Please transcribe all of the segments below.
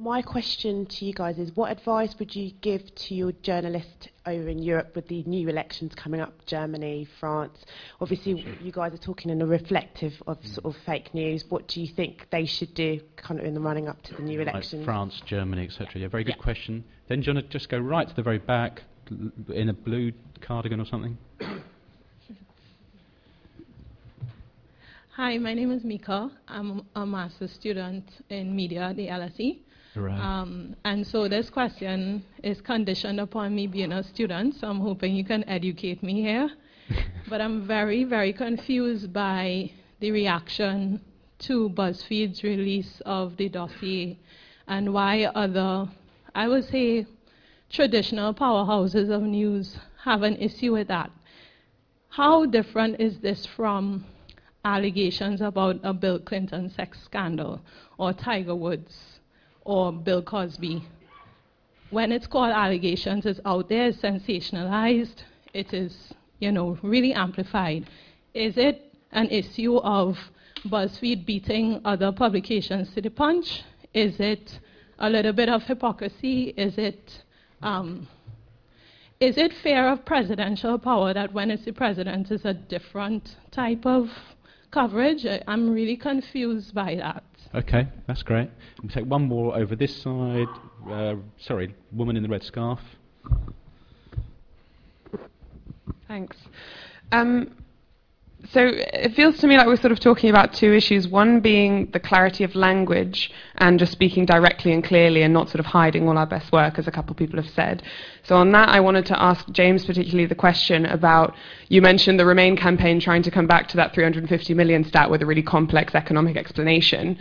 My question to you guys is, what advice would you give to your journalists over in Europe with the new elections coming up, Germany, France? Obviously, you guys are talking in a reflective of sort of fake news. What do you think they should do kind of in the running up to the new elections? France, Germany, etc. Yeah, very good question. Then do you want to just go right to the very back in a blue cardigan or something? Hi, my name is Mika. I'm a master's student in media at the LSE. Right. And so this question is conditioned upon me being a student, so I'm hoping you can educate me here. But I'm very, very confused by the reaction to BuzzFeed's release of the dossier and why other, I would say, traditional powerhouses of news have an issue with that. How different is this from allegations about a Bill Clinton sex scandal or Tiger Woods or Bill Cosby? When it's called allegations, it's out there, it's sensationalized, it is, really amplified. Is it an issue of BuzzFeed beating other publications to the punch? Is it a little bit of hypocrisy? Is it fear of presidential power that when it's the president is a different type of coverage? I'm really confused by that. Okay, that's great. We'll take one more over this side. Sorry, woman in the red scarf. Thanks. So it feels to me like we're sort of talking about two issues, one being the clarity of language and just speaking directly and clearly and not sort of hiding all our best work, as a couple of people have said. So on that, I wanted to ask James particularly the question about, you mentioned the Remain campaign trying to come back to that 350 million stat with a really complex economic explanation.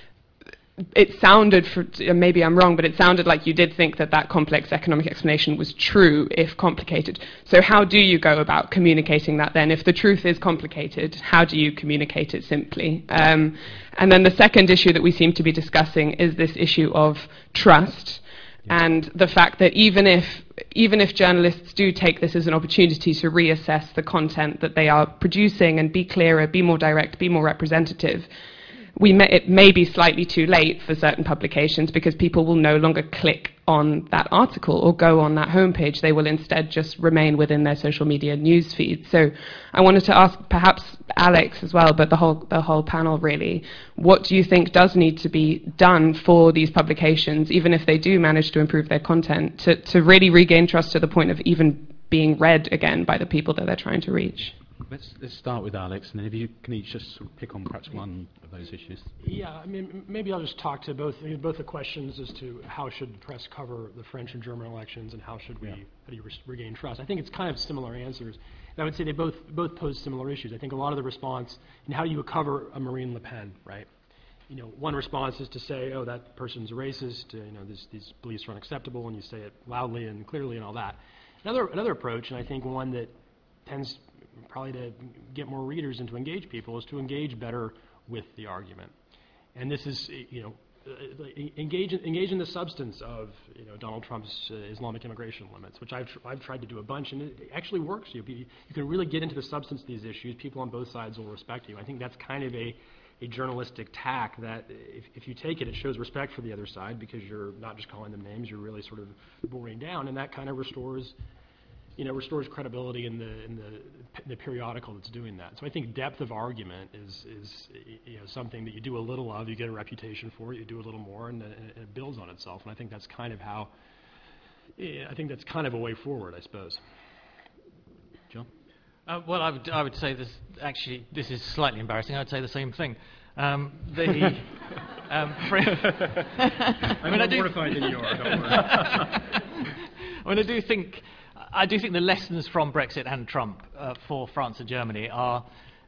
It sounded, maybe I'm wrong, but it sounded like you did think that that complex economic explanation was true, if complicated. So how do you go about communicating that then? If the truth is complicated, how do you communicate it simply? And then the second issue that we seem to be discussing is this issue of trust, and the fact that even if journalists do take this as an opportunity to reassess the content that they are producing and be clearer, be more direct, be more representative, it may be slightly too late for certain publications because people will no longer click on that article or go on that homepage. They will instead just remain within their social media news feed. So I wanted to ask perhaps Alex as well, but the whole panel really, what do you think does need to be done for these publications, even if they do manage to improve their content, to really regain trust to the point of even being read again by the people that they're trying to reach? Let's start with Alex, and then if you can each just sort of pick on perhaps one of those issues. Yeah, I mean, maybe I'll just talk to both the questions as to how should the press cover the French and German elections, and how do you regain trust. I think it's kind of similar answers. And I would say they both pose similar issues. I think a lot of the response, and how do you cover a Marine Le Pen, right? One response is to say, oh, that person's a racist, these beliefs are unacceptable, and you say it loudly and clearly and all that. Another approach, and I think one that tends probably to get more readers and to engage people, is to engage better with the argument. And this is, engage in the substance of, Donald Trump's Islamic immigration limits, which I've tried to do a bunch, and it actually works. You can really get into the substance of these issues. People on both sides will respect you. I think that's kind of a journalistic tack that if you take it, it shows respect for the other side because you're not just calling them names, you're really sort of boring down, and that kind of restores credibility in the periodical that's doing that. So I think depth of argument is something that you do a little of, you get a reputation for it, you do a little more, and it builds on itself. And I think that's kind of how, I think that's kind of a way forward, I suppose. John? Well, I would say this. Actually, this is slightly embarrassing. I'd say the same thing. I'm more mortified than you are. Don't worry. I mean, I do think the lessons from Brexit and Trump for France and Germany are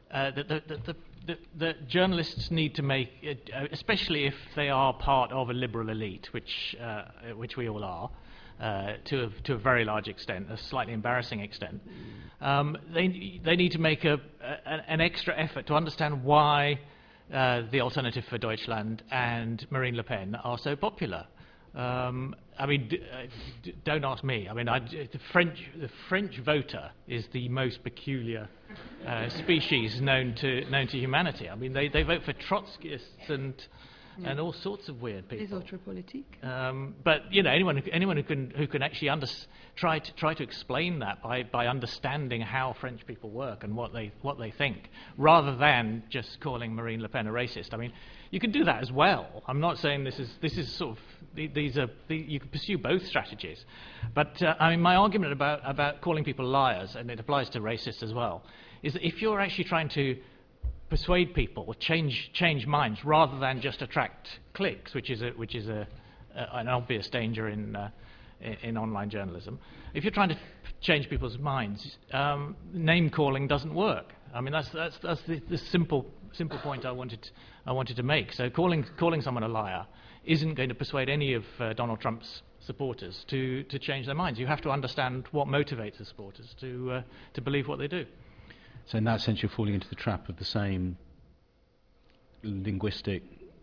that journalists need to make, especially if they are part of a liberal elite, which we all are, to a very large extent, a slightly embarrassing extent. They need to make an extra effort to understand why the Alternative for Deutschland and Marine Le Pen are so popular. I mean, don't ask me. I mean, the French voter is the most peculiar species known to humanity. I mean, they vote for Trotskyists and all sorts of weird people. Les autres politiques. But anyone who can actually try to explain that by understanding how French people work and what they think, rather than just calling Marine Le Pen a racist. I mean, you can do that as well. I'm not saying this is sort of you can pursue both strategies, but I mean, my argument about calling people liars, and it applies to racists as well, is that if you're actually trying to persuade people or change minds rather than just attract clicks, which is an obvious danger in online journalism. If you're trying to change people's minds, name calling doesn't work. I mean, that's the simple point I wanted to make. So calling someone a liar isn't going to persuade any of Donald Trump's supporters to change their minds. You have to understand what motivates the supporters to believe what they do. So in that sense, you're falling into the trap of the same linguistic,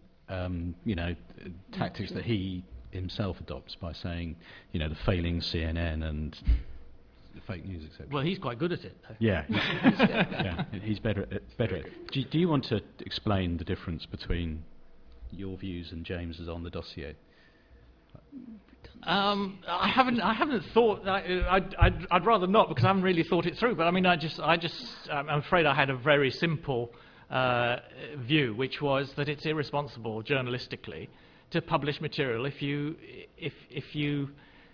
tactics that he himself adopts by saying, the failing CNN and the fake news, etc. Well, he's quite good at it, though. Yeah, yeah, he's better at it. Do you want to explain the difference between your views and James's on the dossier? I haven't thought. I'd rather not, because I haven't really thought it through. But I mean, I'm afraid I had a very simple view, which was that it's irresponsible journalistically to publish material if you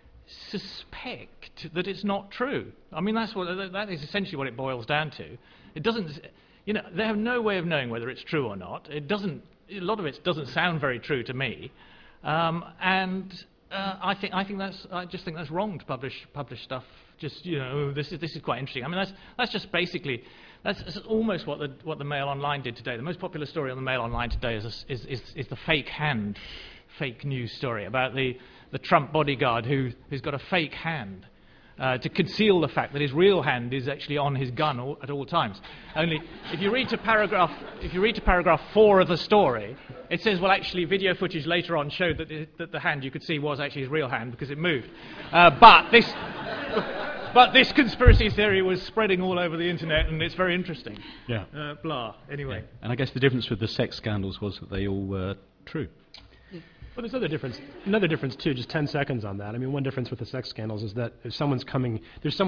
suspect that it's not true. I mean, that is essentially what it boils down to. It doesn't. They have no way of knowing whether it's true or not. It doesn't. A lot of it doesn't sound very true to me, and. I just think that's wrong to publish stuff. Just this is quite interesting. I mean, that's just basically that's almost what the Mail Online did today. The most popular story on the Mail Online today is the fake news story about the Trump bodyguard who's got a fake hand to conceal the fact that his real hand is actually on his gun at all times. Only if you read to paragraph 4 of the story, it says, well, actually, video footage later on showed that the hand you could see was actually his real hand because it moved. But this conspiracy theory was spreading all over the internet, and it's very interesting. Yeah. Blah. Anyway. Yeah. And I guess the difference with the sex scandals was that they all were true. Well, there's another difference too, just 10 seconds on that. I mean, one difference with the sex scandals is that if someone's coming,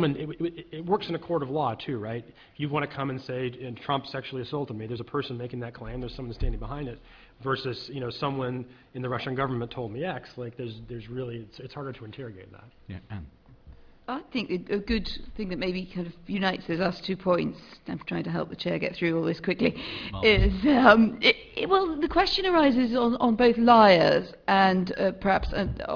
it works in a court of law too, right? If you want to come and say, Trump sexually assaulted me, there's a person making that claim, there's someone standing behind it, versus, someone in the Russian government told me X. Like, there's really, it's harder to interrogate that. Yeah, Anne. I think a good thing that maybe kind of unites those last 2 points, I'm trying to help the chair get through all this quickly, is, well, the question arises on both liars and perhaps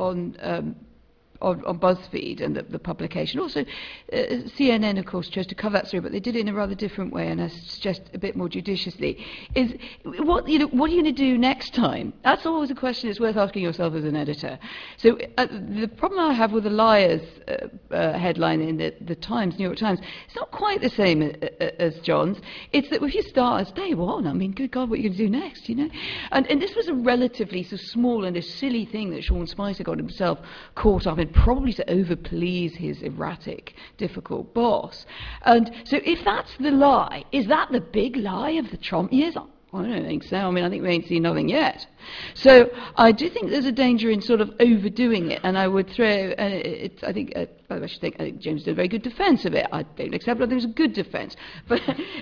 on BuzzFeed and the publication. Also, CNN, of course, chose to cover that story, but they did it in a rather different way, and I suggest a bit more judiciously. Is what are you going to do next time? That's always a question it's worth asking yourself as an editor. So the problem I have with the liars headline in the Times, New York Times, it's not quite the same as John's. It's that if you start as day one, I mean, good God, what are you going to do next? And this was a relatively so small and a silly thing that Sean Spicer got himself caught up in, probably to overplease his erratic, difficult boss. And so if that's the lie, is that the big lie of the Trump years? I don't think so. I mean, I think we ain't seen nothing yet. So I do think there's a danger in sort of overdoing it, and I would throw, I think James did a very good defence of it. I don't accept it. I think it was a good defence. But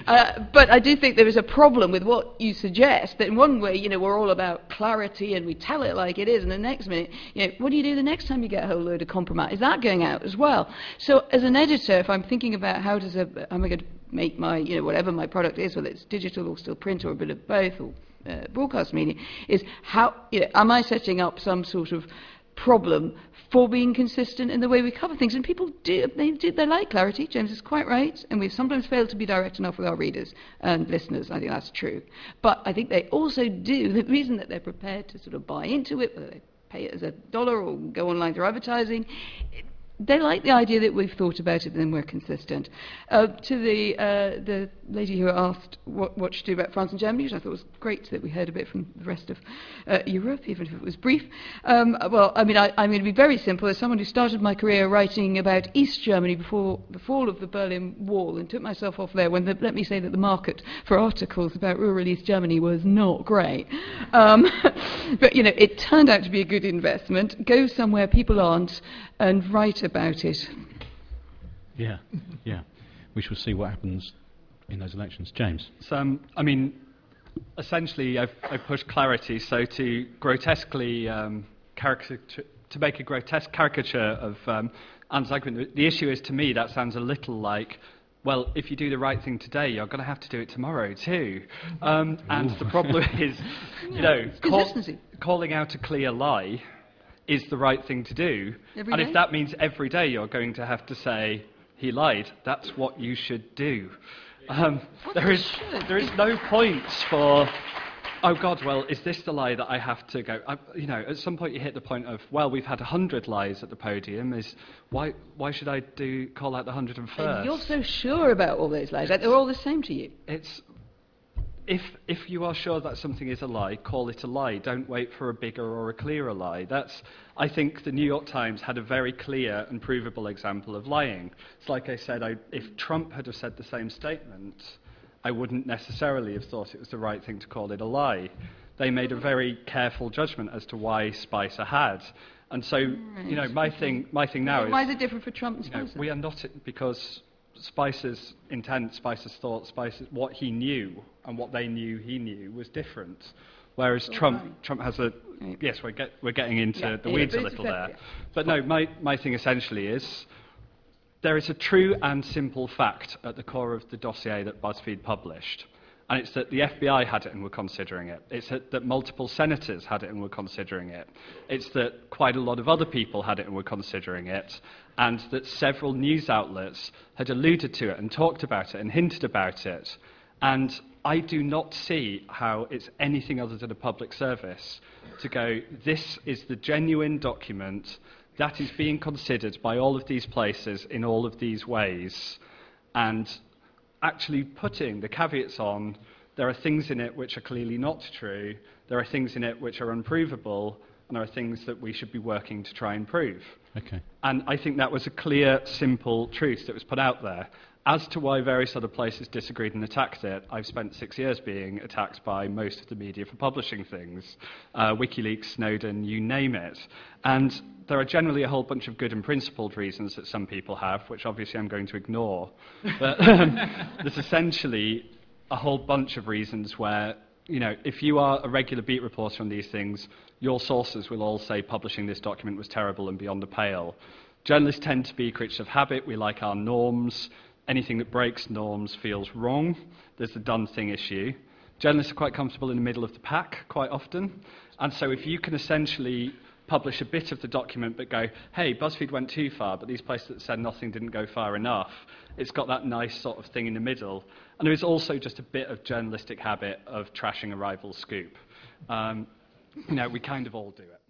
I do think there is a problem with what you suggest, that in one way, we're all about clarity and we tell it like it is, and the next minute, what do you do the next time you get a whole load of compromise? Is that going out as well? So as an editor, if I'm thinking about how am I going to make my, whatever my product is, whether it's digital or still print or a bit of both or broadcast media, is how, am I setting up some sort of problem for being consistent in the way we cover things? And people they like clarity. James is quite right, and we've sometimes failed to be direct enough with our readers and listeners. I think that's true. But I think they also do, the reason that they're prepared to sort of buy into it, whether they pay it as $1 or go online through advertising, they like the idea that we've thought about it and then we're consistent. To the lady who asked what to do about France and Germany, which I thought was great that we heard a bit from the rest of Europe, even if it was brief. Well, I mean, I'm going to be very simple. As someone who started my career writing about East Germany before the fall of the Berlin Wall and took myself off there when, let me say that the market for articles about rural East Germany was not great. But, you know, it turned out to be a good investment. Go somewhere people aren't and write about it. Yeah, yeah. We shall see what happens in those elections. James? So, I mean, essentially, I've pushed clarity, so to grotesquely to make a grotesque caricature of Anne's argument, the issue is, to me, that sounds a little like, well, if you do the right thing today, you're going to have to do it tomorrow too. And the problem is, you know, calling out a clear lie is the right thing to do. Every and day? if that means every day you're going to have to say, he lied, that's what you should do. There is no point for, oh God, well, is this the lie that I have to go? You know, at some point you hit the point of, well, we've had 100 lies at the podium. Why should I call out the 101st? And you're so sure about all those lies. They're all the same to you. It's if you are sure that something is a lie, call it a lie. Don't wait for a bigger or a clearer lie. I think the New York Times had a very clear and provable example of lying. It's like I said, if Trump had have said the same statement, I wouldn't necessarily have thought it was the right thing to call it a lie. They made a very careful judgment as to why Spicer had. And so, you know, my thing now is... Why is it different for Trump and Spicer? You know, we are not... Because Spicer's intent, Spicer's thought, what he knew and what they knew he knew was different. Whereas Trump has a... Yes, we're getting into the weeds a little there. Yeah. But no, my thing essentially is there is a true and simple fact at the core of the dossier that BuzzFeed published. And it's that the FBI had it and were considering it. It's that multiple senators had it and were considering it. It's that quite a lot of other people had it and were considering it. And that several news outlets had alluded to it and talked about it and hinted about it. And I do not see how it's anything other than a public service to go, this is the genuine document that is being considered by all of these places in all of these ways. And actually putting the caveats on, there are things in it which are clearly not true, there are things in it which are unprovable, and there are things that we should be working to try and prove. Okay. And I think that was a clear, simple truth that was put out there. As to why various other places disagreed and attacked it, I've spent 6 years being attacked by most of the media for publishing things. WikiLeaks, Snowden, you name it. And there are generally a whole bunch of good and principled reasons that some people have, which obviously I'm going to ignore. But there's essentially a whole bunch of reasons where, you know, if you are a regular beat reporter on these things, your sources will all say publishing this document was terrible and beyond the pale. Journalists tend to be creatures of habit. We like our norms. Anything that breaks norms feels wrong. There's the done thing issue. Journalists are quite comfortable in the middle of the pack quite often. And so if you can essentially publish a bit of the document but go, hey, BuzzFeed went too far, but these places that said nothing didn't go far enough, it's got that nice sort of thing in the middle. And there is also just a bit of journalistic habit of trashing a rival scoop. You know, we kind of all do it.